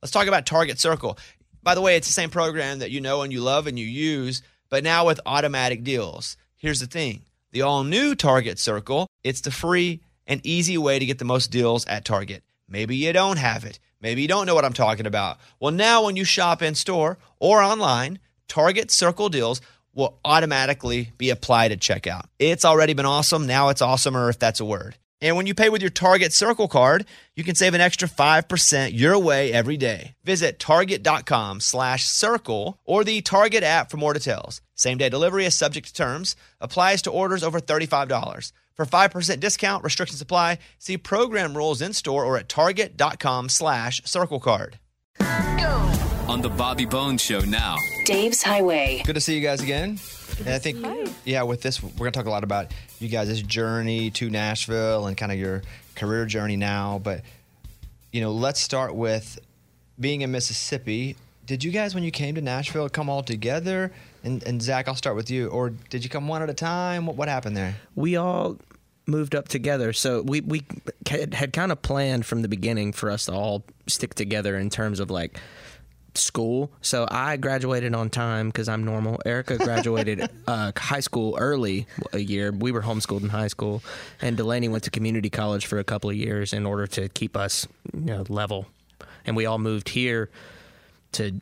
Let's talk about Target Circle. By the way, it's the same program that you know and you love and you use, but now with automatic deals. Here's the thing. The all-new Target Circle, it's the free and easy way to get the most deals at Target. Maybe you don't have it. Maybe you don't know what I'm talking about. Well, now when you shop in-store or online, Target Circle deals will automatically be applied at checkout. It's already been awesome. Now it's awesomer, if that's a word. And when you pay with your Target Circle card, you can save an extra 5% your way every day. Visit target.com/circle or the Target app for more details. Same-day delivery is subject to terms. Applies to orders over $35. For 5% discount, restrictions apply. See program rules in-store or at target.com/circle card. On the Bobby Bones Show now. Dave's Highway. Good to see you guys again. And I think, with this, we're going to talk a lot about you guys' journey to Nashville and kind of your career journey now. But, let's start with being in Mississippi. Did you guys, when you came to Nashville, come all together? And Zach, I'll start with you. Or did you come one at a time? What happened there? We all moved up together. So we had kind of planned from the beginning for us to all stick together in terms of like school. So I graduated on time because I'm normal. Erica graduated high school early a year. We were homeschooled in high school, and Delaney went to community college for a couple of years in order to keep us level. And we all moved here to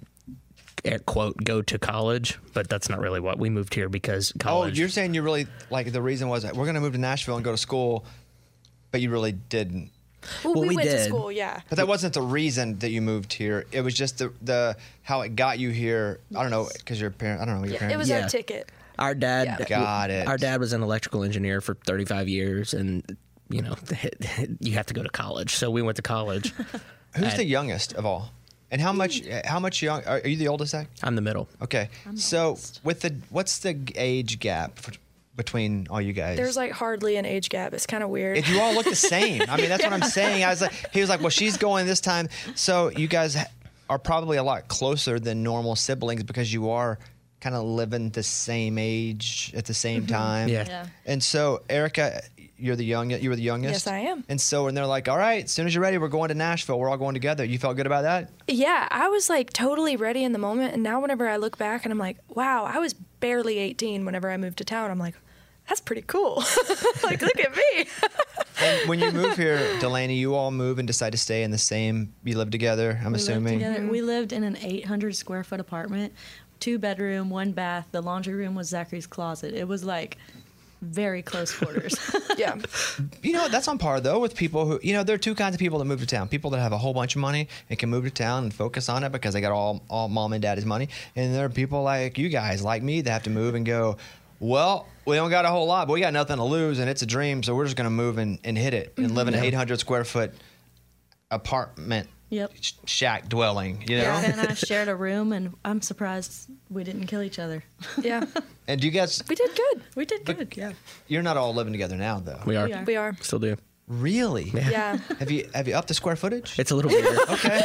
quote go to college, but that's not really what we moved here because college. Oh, you're saying you really like the reason was that we're going to move to Nashville and go to school, but you really didn't. Well, we went did. to school, yeah. But that wasn't the reason that you moved here. It was just the how it got you here. I don't know, because your parent. I don't know your parents. It was our ticket. Our dad Got it. Our dad was an electrical engineer for 35 years, and you have to go to college. So we went to college. Who's the youngest of all? And how much young are you? The oldest, Zach? I'm the middle. Okay. So what's the age gap between all you guys? There's like hardly an age gap. It's kind of weird. If you all look the same. I mean, that's what I'm saying. He was like, well, she's going this time. So you guys are probably a lot closer than normal siblings because you are kind of living the same age at the same time. Yeah. And so, Erica, you were the youngest? Yes, I am. And so when they're like, all right, as soon as you're ready, we're going to Nashville. We're all going together. You felt good about that? Yeah, I was like totally ready in the moment. And now whenever I look back and I'm like, wow, I was barely 18 whenever I moved to town. I'm like, that's pretty cool. Like, look at me. And when you move here, Delaney, you all move and decide to stay in the same, you live together, I'm assuming. We lived in an 800 square foot apartment, 2-bedroom, 1 bath. The laundry room was Zachary's closet. It was like very close quarters. Yeah. That's on par, though, with people who, there are two kinds of people that move to town. People that have a whole bunch of money and can move to town and focus on it because they got all mom and daddy's money. And there are people like you guys, like me, that have to move and go, well, we don't got a whole lot, but we got nothing to lose, and it's a dream, so we're just going to move and hit it and live in an 800 square foot apartment. Yep. Shack dwelling, Erica and I shared a room, and I'm surprised we didn't kill each other. Yeah. And do you guys... We did good. We did good, yeah. You're not all living together now, though. We are. We are. Still do. Really? Yeah. Have you upped the square footage? It's a little bigger. Okay.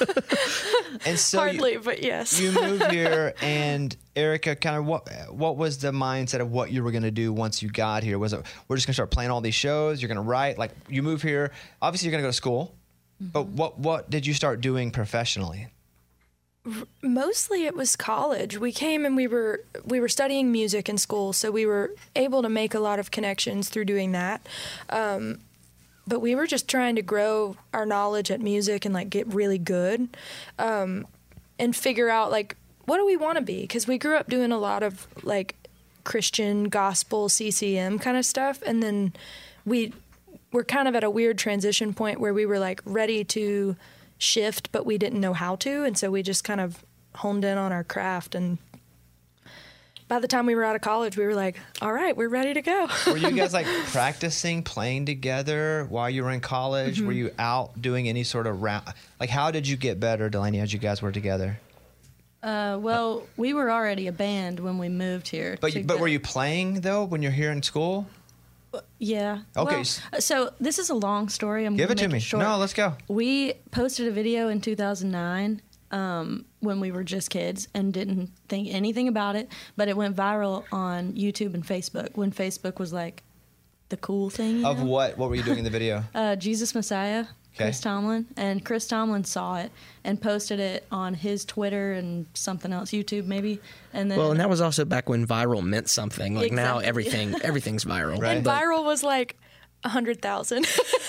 And so Hardly, but yes. you moved here, and Erica, kind of what was the mindset of what you were going to do once you got here? Was it, we're just going to start playing all these shows? You're going to write? Like, you move here, obviously you're going to go to school, but what did you start doing professionally? Mostly it was college. We came and we were studying music in school, so we were able to make a lot of connections through doing that. But we were just trying to grow our knowledge at music and like get really good, and figure out like what do we want to be? Because we grew up doing a lot of like Christian gospel CCM kind of stuff, and then we were kind of at a weird transition point where we were like ready to shift, but we didn't know how to, and so we just kind of honed in on our craft. And by the time we were out of college, we were like, all right, we're ready to go. Were you guys like practicing playing together while you were in college? Were you out doing any sort of round? Like, how did you get better, Delaney, as you guys were together? Well, we were already a band when we moved here. But were you playing, though, when you're here in school? Yeah. Okay. Well, so this is a long story. I'm Give gonna it to make me. short. No, let's go. We posted a video in 2009 when we were just kids and didn't think anything about it, but it went viral on YouTube and Facebook when Facebook was like the cool thing. Of what? What were you doing in the video? Jesus Messiah. Chris Tomlin. And Chris Tomlin saw it and posted it on his Twitter and something else, YouTube maybe. And then Well, and that was also back when viral meant something. Like now Exactly. everything's viral. Right. And viral was like 100,000.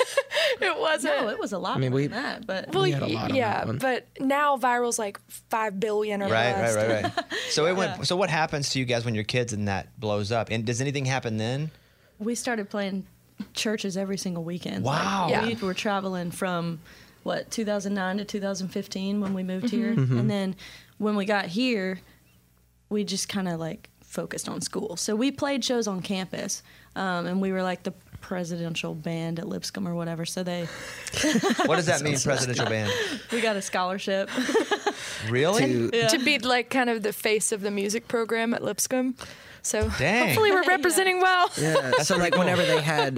It wasn't. no, it was a lot mean, more we- than that. But Well, We had a lot on yeah, that one. but now viral's like 5 billion or less. Right. So it went. So what happens to you guys when your kids and that blows up? And does anything happen then? we started playing churches every single weekend. Wow. Yeah. We were traveling from 2009 to 2015 when we moved here, Mm-hmm. and then when we got here, we just kind of like focused on school. So we played shows on campus, and we were like the presidential band at Lipscomb or whatever. So What does that mean, presidential band? we got a scholarship. Really? To be like kind of the face of the music program at Lipscomb. So Dang. hopefully we're representing well. Yeah. So like whenever they had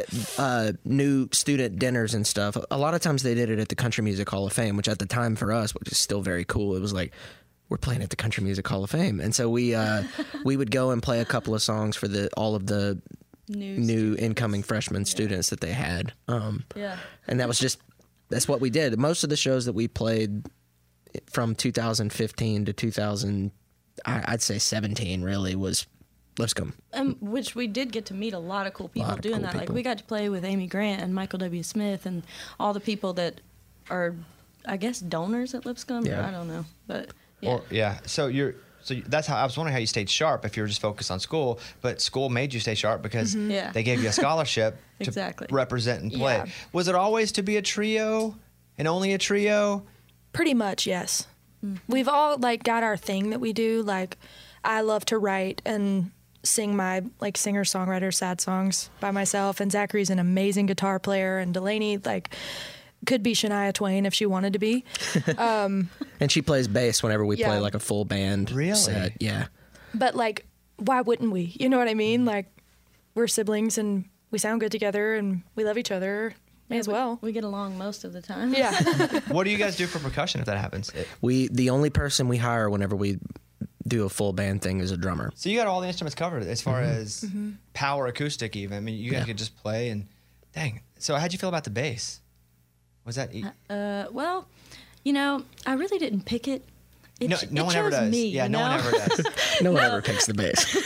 new student dinners and stuff, a lot of times they did it at the Country Music Hall of Fame, which at the time for us, which is still very cool. It was like, we're playing at the Country Music Hall of Fame, and so we would go and play a couple of songs for all of the new incoming freshman students that they had. Yeah. And that's what we did. Most of the shows that we played from 2015 to I'd say 17 really was Lipscomb. Which we did get to meet a lot of cool people of doing cool that. Like people. we got to play with Amy Grant and Michael W. Smith and all the people that are, I guess, donors at Lipscomb. Yeah. I don't know, but yeah. So that's how I was wondering how you stayed sharp if you were just focused on school, but school made you stay sharp because Yeah. they gave you a scholarship to Exactly. represent and play. Yeah. Was it always to be a trio and only a trio? Pretty much, yes. We've all like got our thing that we do. Like I love to write and sing my like singer-songwriter sad songs by myself, and Zachary's an amazing guitar player, and Delaney like could be Shania Twain if she wanted to be. And she plays bass whenever we Yeah. play like a full band Really? set. Yeah. But like, why wouldn't we? You know what I mean? Like we're siblings and we sound good together and we love each other. May as well. We get along most of the time. Yeah. What do you guys do for percussion if that happens? The only person we hire whenever we do a full band thing is a drummer. So you got all the instruments covered as far as power acoustic even. I mean, you guys could just play and dang. So how'd you feel about the bass? Was that Well, I really didn't pick it. It no one ever chose does. Me, Yeah, you no one know? ever does. No one ever picks the bass.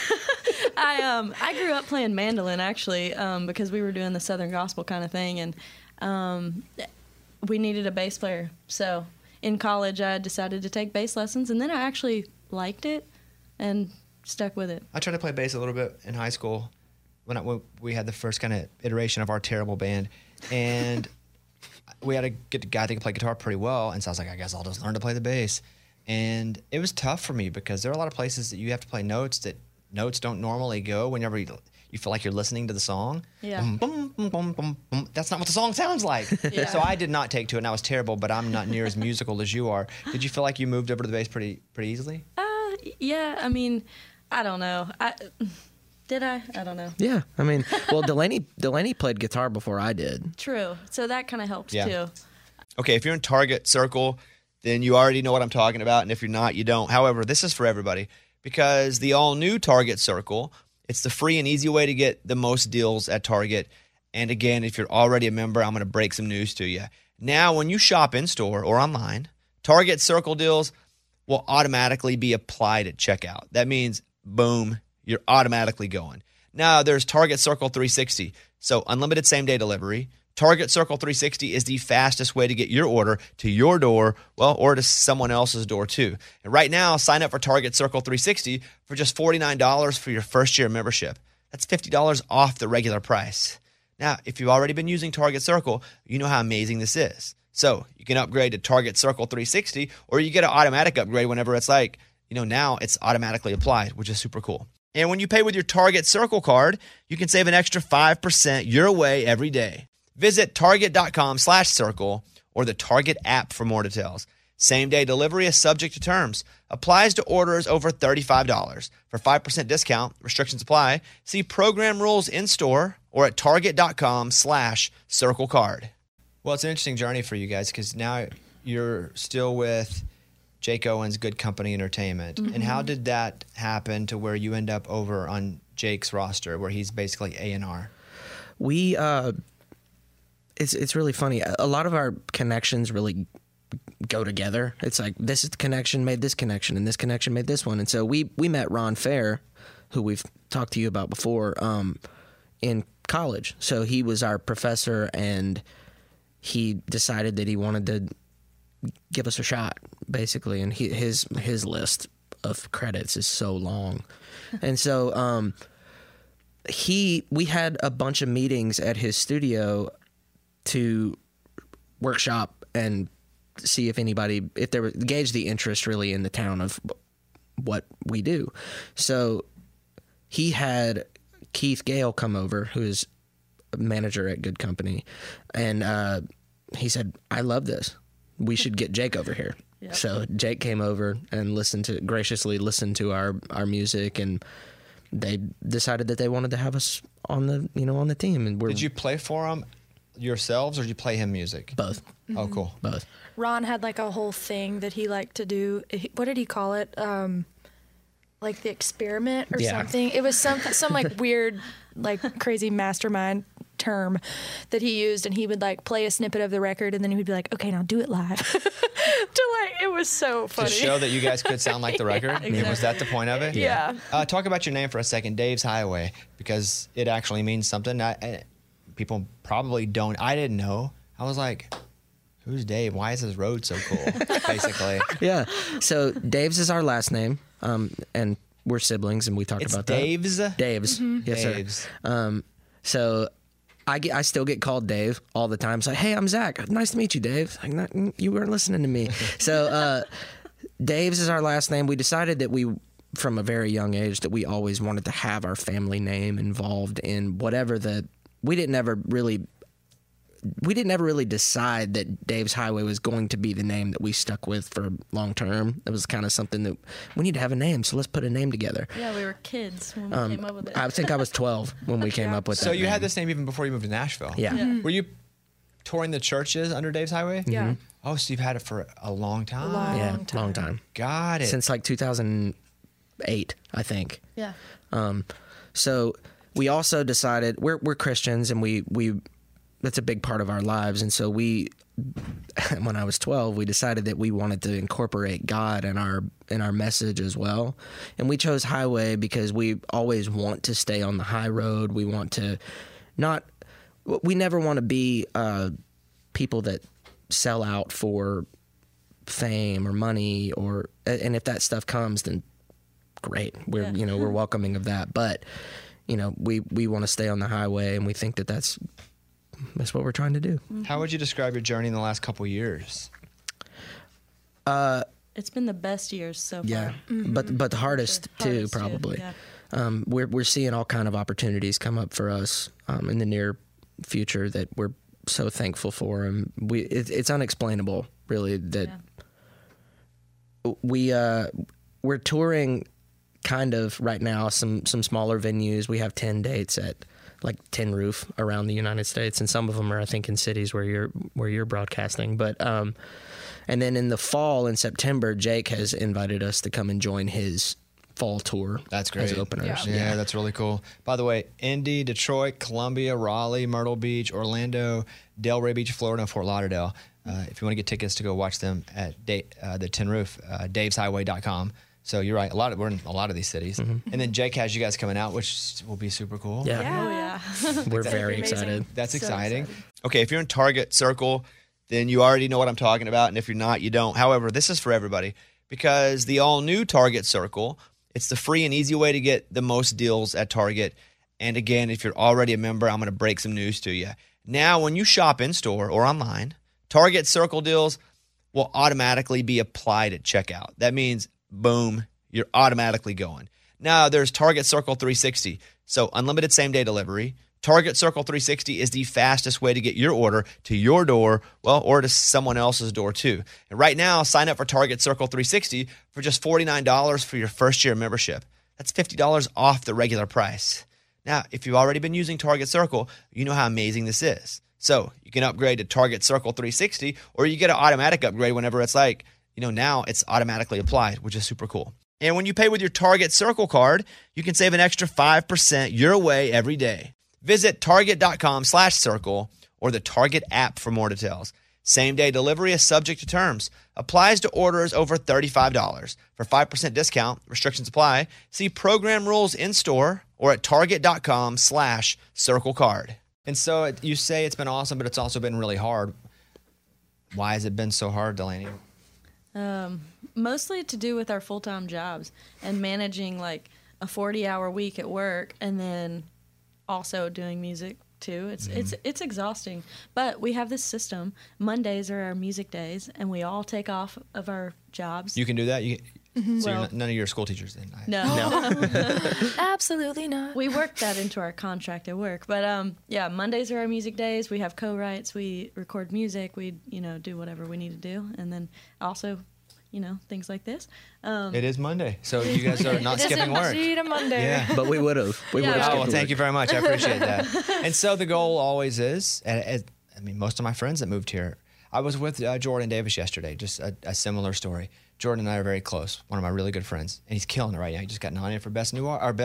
I grew up playing mandolin actually because we were doing the Southern gospel kind of thing, and we needed a bass player. So in college, I decided to take bass lessons, and then I actually liked it and stuck with it. I tried to play bass a little bit in high school when we had the first kind of iteration of our terrible band, and we had to get a guy that could play guitar pretty well, and so I was like, I guess I'll just learn to play the bass. And it was tough for me because there are a lot of places that you have to play notes that notes don't normally go whenever you feel like you're listening to the song. Yeah. Boom, boom, boom, boom, boom, boom. That's not what the song sounds like. Yeah. So I did not take to it, and I was terrible, but I'm not near as musical as you are. Did you feel like you moved over to the bass pretty easily? Yeah, I mean, I don't know. Did I? I don't know. Yeah. I mean, well, Delaney played guitar before I did. True. So that kind of helps Yeah. too. Okay, if you're in Target Circle, then you already know what I'm talking about, and if you're not, you don't. However, this is for everybody because the all-new Target Circle, it's the free and easy way to get the most deals at Target. And again, if you're already a member, I'm going to break some news to you. Now, when you shop in-store or online, Target Circle deals will automatically be applied at checkout. That means, boom, you're automatically going. Now, there's Target Circle 360, so unlimited same-day delivery. Target Circle 360 is the fastest way to get your order to your door, well, or to someone else's door too. And right now, sign up for Target Circle 360 for just $49 for your first year membership. That's $50 off the regular price. Now, if you've already been using Target Circle, you know how amazing this is. So you can upgrade to Target Circle 360, or you get an automatic upgrade whenever it's like, now it's automatically applied, which is super cool. And when you pay with your Target Circle card, you can save an extra 5% your way every day. Visit target.com/circle or the Target app for more details. Same-day delivery is subject to terms. Applies to orders over $35. For 5% discount, restrictions apply. See program rules in-store or at target.com/circle card. Well, it's an interesting journey for you guys because now you're still with Jake Owens, Good Company Entertainment. And how did that happen to where you end up over on Jake's roster where he's basically A&R? it's really funny. A lot of our connections really go together. It's like this connection made this connection, and this connection made this one. And so we met Ron Fair, who we've talked to you about before, in college. So he was our professor, and he decided that he wanted to give us a shot, basically. And his list of credits is so long. And so we had a bunch of meetings at his studio to workshop and see if there was, gauge the interest really in the town of what we do. So he had Keith Gale come over, who is a manager at Good Company, and he said, "I love this. We should get Jake over here." Yep. So Jake came over and graciously listened to our music, and they decided that they wanted to have us on the team. And did you play for him yourselves, or did you play him music? Both. Oh, cool. Both. Ron had like a whole thing that he liked to do. What did he call it? Like the experiment or something. It was some like weird, like crazy mastermind term that he used, and he would like play a snippet of the record, and then he would be like, "Okay, now do it live." It was so funny. To show that you guys could sound like the record. Exactly. Was that the point of it? Yeah. Talk about your name for a second, Dave's Highway, because it actually means something. People probably don't. I didn't know. I was like, who's Dave? Why is his road so cool? Basically. Yeah. So Dave's is our last name, and we're siblings, and we talked about Dave's? that. Dave's. Mm-hmm. Yes, Dave's. Sir. So I still get called Dave all the time. It's like, "Hey, I'm Zach. Nice to meet you, Dave." Like, you weren't listening to me. So Dave's is our last name. We decided that from a very young age, that we always wanted to have our family name involved in whatever we didn't ever really decide that Dave's Highway was going to be the name that we stuck with for long term. It was kind of something that we need to have a name, so let's put a name together. Yeah, we were kids when we came up with it. I think I was 12 when we came up with that. So you name. had this name even before you moved to Nashville. Yeah. Mm-hmm. Were you touring the churches under Dave's Highway? Yeah. Oh, so you've had it for a long time. Long time. Got it. Since like 2008, I think. Yeah. So we also decided we're Christians, and we that's a big part of our lives. And so when I was 12, we decided that we wanted to incorporate God in our message as well. And we chose Highway because we always want to stay on the high road. We never want to be people that sell out for fame or money, and if that stuff comes, then great. We're welcoming of that. But we want to stay on the highway, and we think that that's what we're trying to do. How would you describe your journey in the last couple of years? It's been the best years so far. Yeah, but the hardest too, probably. Yeah. We're seeing all kind of opportunities come up for us in the near future that we're so thankful for, and it's unexplainable, really, that we're touring kind of right now some smaller venues. We have 10 dates at like Tin Roof around the United States, and some of them are, I think, in cities where you're broadcasting. But and then in the fall, in September, Jake has invited us to come and join his fall tour. That's great. As openers. Yeah, that's really cool. By the way, Indy, Detroit, Columbia, Raleigh, Myrtle Beach, Orlando, Delray Beach, Florida, and Fort Lauderdale. If you want to get tickets to go watch them at the Tin Roof, daveshighway.com. So you're right. We're in a lot of these cities. Mm-hmm. And then Jake has you guys coming out, which will be super cool. Yeah. Oh, yeah. We're very excited. That's exciting. Excited. Okay, if you're in Target Circle, then you already know what I'm talking about. And if you're not, you don't. However, this is for everybody, because the all-new Target Circle, it's the free and easy way to get the most deals at Target. And again, if you're already a member, I'm going to break some news to you. Now, when you shop in-store or online, Target Circle deals will automatically be applied at checkout. That means, boom, you're automatically going. Now, there's Target Circle 360, so unlimited same-day delivery. Target Circle 360 is the fastest way to get your order to your door, or to someone else's door too. And right now, sign up for Target Circle 360 for just $49 for your first year membership. That's $50 off the regular price. Now, if you've already been using Target Circle, you know how amazing this is. So you can upgrade to Target Circle 360, or you get an automatic upgrade whenever it's like, now it's automatically applied, which is super cool. And when you pay with your Target Circle card, you can save an extra 5% your way every day. Visit target.com/circle or the Target app for more details. Same-day delivery is subject to terms. Applies to orders over $35. For 5% discount, restrictions apply. See program rules in-store or at target.com/circlecard. And so you say it's been awesome, but it's also been really hard. Why has it been so hard, Delaney? Mostly to do with our full-time jobs and managing like a 40-hour week at work and then also doing music too. It's exhausting. But we have this system. Mondays are our music days, and we all take off of our jobs. You can do that? So Well- none of your school teachers then? No. Absolutely not. We worked that into our contract at work. But yeah, Mondays are our music days. We have co-writes. We record music. We, do whatever we need to do. And then also, things like this. It is Monday, so you guys are not skipping work. Indeed a Monday. Yeah. But we would have. We Yeah. would have. Oh, well, thank you very much. I appreciate that. And so the goal always is, most of my friends that moved here, I was with Jordan Davis yesterday, just a similar story. Jordan and I are very close, one of my really good friends, and he's killing it right now. He just got nominated for best male at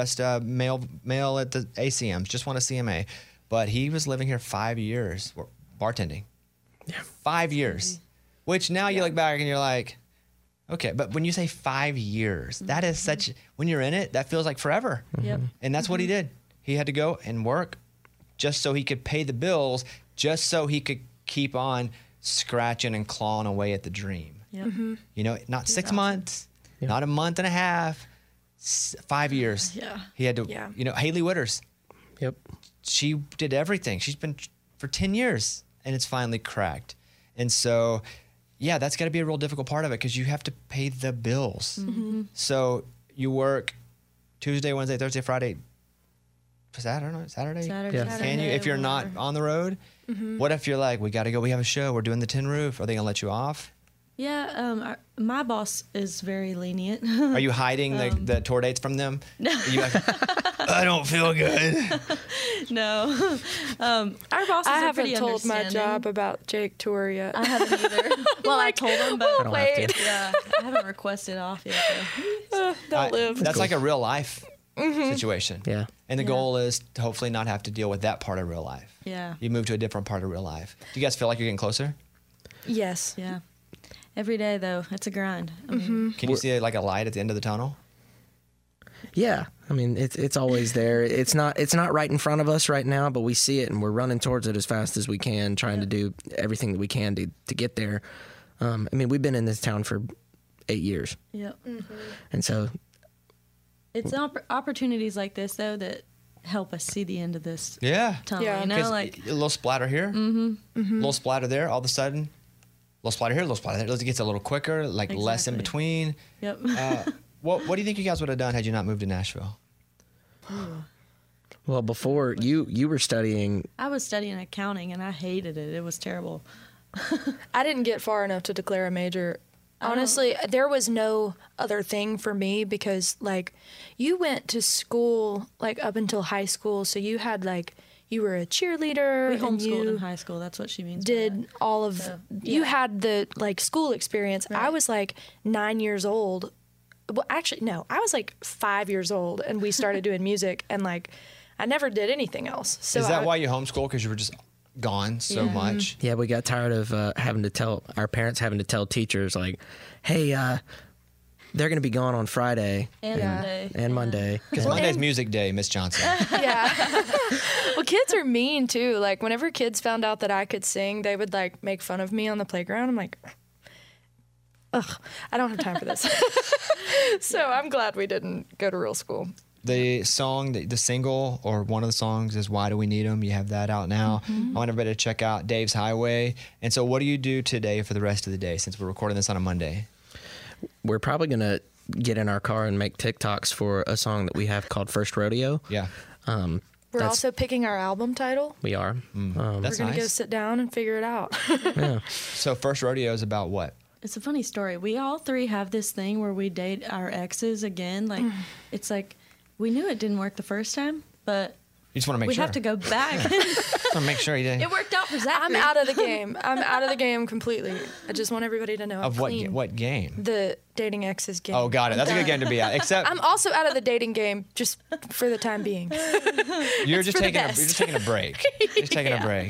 the ACMs, just won a CMA. But he was living here 5 years, bartending. Yeah. 5 years. Which now you look back and you're like, okay, but when you say 5 years, that is when you're in it, that feels like forever. Yep. And that's what he did. He had to go and work just so he could pay the bills, just so he could keep on scratching and clawing away at the dream. Yep. Not 6 months, not a month and a half, 5 years. Yeah. He had to, Yeah. Haley Witters, Yep. she did everything. She's been for 10 years and it's finally cracked. And so, yeah, that's got to be a real difficult part of it because you have to pay the bills. Mm-hmm. So you work Tuesday, Wednesday, Thursday, Friday, Saturday? Saturday. Yeah. Can you, if you're not on the road? What if you're like, we got to go, we have a show, we're doing the Tin Roof. Are they going to let you off? Yeah, my boss is very lenient. Are you hiding the tour dates from them? No. You like, I don't feel good. No. Our bosses I are pretty haven't told my understanding. job about Jake Tour yet. I haven't either. Well, I told him, but I don't have to. yeah, I haven't requested off yet. Though. Don't live. That's like a real life Mm-hmm. situation. Yeah. And the Yeah. goal is to hopefully not have to deal with that part of real life. Yeah. You move to a different part of real life. Do you guys feel like you're getting closer? Yes. Yeah. Every day though, it's a grind. I mean, Can you see like a light at the end of the tunnel? Yeah, I mean it's always there. It's not right in front of us right now, but we see it and we're running towards it as fast as we can, trying to do everything that we can to get there. I mean, we've been in this town for 8 years, yep. and so It's opportunities like this though that help us see the end of this Yeah. tunnel. Yeah. You know, 'Cause like a little splatter here, a little splatter there, all of a sudden, a little splatter here, a little splatter there. It gets a little quicker, like less in Exactly. between. yep. What do you think you guys would have done had you not moved to Nashville? well before you were studying. I was studying accounting and I hated it. It was terrible. I didn't get far enough to declare a major. Honestly, there was no other thing for me because, like, you went to school, like, up until high school, so you had, like, you were a cheerleader. We and homeschooled you in high school. That's what she means. by did that. all of, So, you yeah. had the, like, school experience. I Right. was, like, 9 years old. Well, actually, no, I was, like, 5 years old, and we started doing music, and, like, I never did anything else. So Is that I- why you homeschool? Because you were just gone so Yeah. much? Yeah, we got tired of having to tell our parents having to tell teachers like, "Hey, they're going to be gone on Friday And Monday. and Monday." Because Monday's music day, Miss Johnson. Yeah. Well, kids are mean too. Like whenever kids found out that I could sing, they would like make fun of me on the playground. I'm like, ugh, I don't have time for this. So I'm glad we didn't go to real school. The song, the single, or one of the songs is "Why Do We Need 'Em?" You have that out now. I want everybody to check out Dave's Highway. And so, what do you do today for the rest of the day? Since we're recording this on a Monday, We're probably going to get in our car and make TikToks for a song that we have called First Rodeo. yeah, We're That's- also picking our album title. We are. that's We're gonna go nice. sit down and figure it out. Yeah. So, First Rodeo is about what? It's a funny story. We all three have this thing where we date our exes again. Like, it's like we knew it didn't work the first time, but You just want to make we sure. have to go back. Just want to make sure you did. It worked out for Zachary. I'm out of the game. I'm out of the game completely. I just want everybody to know I'm Of what clean. what game? The dating exes game. Oh, got it. That's a good game to be out. Except I'm also out of the dating game just for the time being. you're just for the taking best. you're just taking a break. Just taking a break.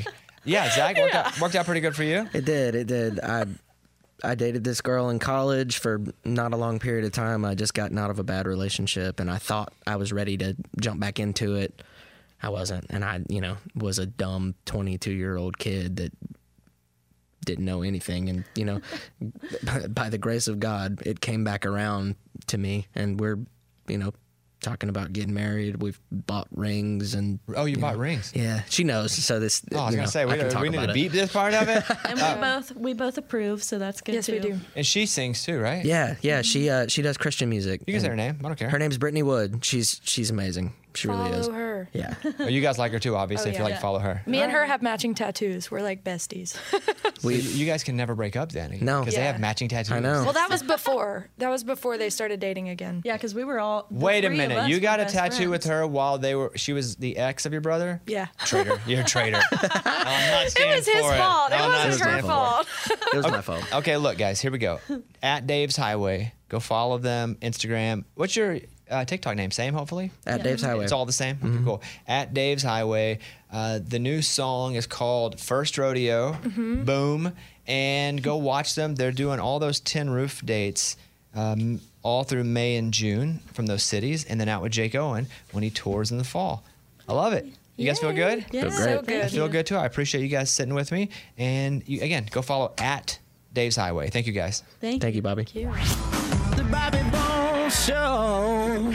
Yeah, Zach, worked out pretty good for you. It did. I dated this girl in college for not a long period of time. I just gotten out of a bad relationship, and I thought I was ready to jump back into it. I wasn't, and I, was a dumb 22-year-old kid that didn't know anything. And, by the grace of God, it came back around to me, and we're, talking about getting married. We've bought rings and you bought rings. Yeah, she knows. So this. Oh, I was gonna say we need to beat this part of it. And we both approve, so that's good Yes, too. we do. And she sings too, right? Yeah. She does Christian music. You can say her name. I don't care. Her name's Brittany Wood. She's amazing. She really is. Follow her. Yeah. Well, you guys like her too, obviously. Oh, if you yeah. like, follow her. Me and her have matching tattoos. We're like besties. So you guys can never break up then. No. Because they Yeah. have matching tattoos. I know. Well, that was before. That was before they started dating again. Yeah, because we were all. the Wait a three of minute. us You were got a best tattoo friends. with her while she was the ex of your brother? Yeah. Traitor. You're a traitor. I'm not It standing was his for fault. I'm It not wasn't her standing for fault. It was my fault. Okay, look, guys, here we go. At Dave's Highway. Go follow them. Instagram. What's your TikTok name? Same, hopefully? At Dave's Highway. It's all the same? Okay, cool. At Dave's Highway. The new song is called First Rodeo. Boom. And go watch them. They're doing all those 10 roof dates all through May and June from those cities, and then out with Jake Owen when he tours in the fall. I love it. You guys feel good? Yeah, great. So I good. feel good too. I appreciate you guys sitting with me. And again, go follow at Dave's Highway. Thank you guys. Thank Thank you, Bobby. Cute. The Bobby Bones Show.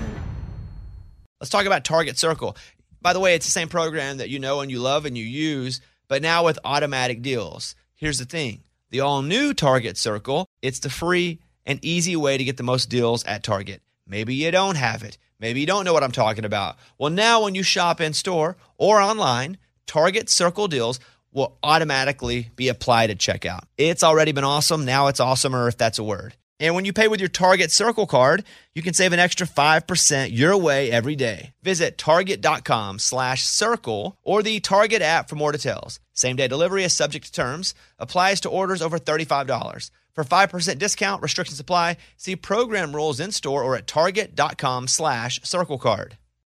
Let's talk about Target Circle. By the way, it's the same program that you know and you love and you use, but now with automatic deals. Here's the thing. The all-new Target Circle, it's the free and easy way to get the most deals at Target. Maybe you don't have it. Maybe you don't know what I'm talking about. Well, now when you shop in store or online, Target Circle deals will automatically be applied at checkout. It's already been awesome. Now it's awesomer, if that's a word. And when you pay with your Target Circle card, you can save an extra 5% your way every day. Visit target.com/circle or the Target app for more details. Same-day delivery is subject to terms. Applies to orders over $35. For 5% discount, restrictions apply. See program rules in store or at target.com/circle card.